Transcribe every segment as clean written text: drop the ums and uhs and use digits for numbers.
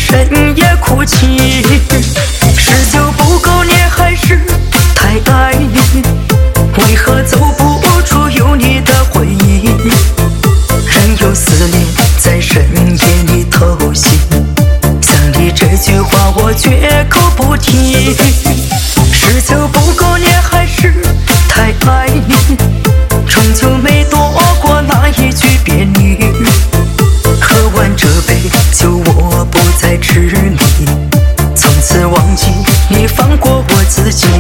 深夜哭泣。是酒不够你还是太爱你？为何走不出有你的回忆？任由思念在深夜里偷袭，想你这句话我绝口不提。是酒不够你还是太爱你？终究没躲过那一句别离。喝完这杯酒我不再痴迷，从此忘记你，放过我自己。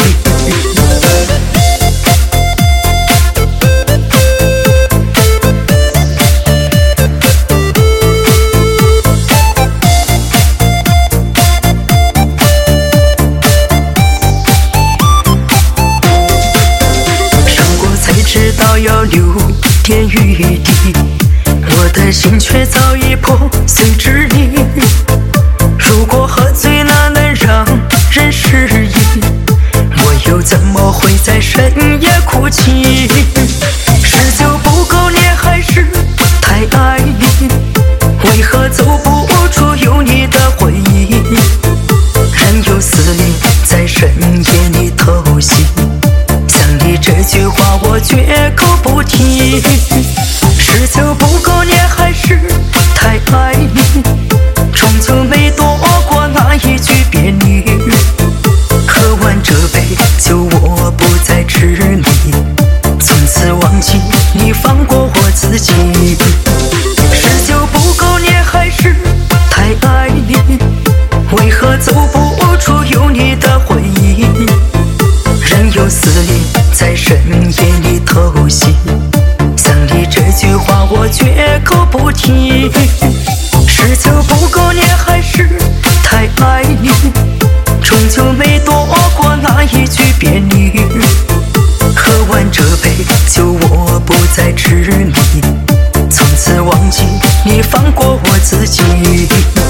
伤过才知道要留点余地，我的心却早已破碎支离。如果喝醉了能让人失忆，我又怎么会在深夜哭泣？是酒不够你还是太爱你？为何走不出有你的回忆？任由思念在深夜里偷袭，想你这句话我绝口不提。是酒不够你还是太爱你？终究没躲过那一句别离。喝完这杯酒我不再痴迷，从此忘记你，放过我自己。是酒不够你还是太爱你？为何走不出有你的回忆？任由思念在深夜里偷袭，想你这句话我绝口不提。是酒不够你还是太爱你？终究没躲过那一句别离。喝完这杯酒我不再痴迷，从此忘记你，放过我自己。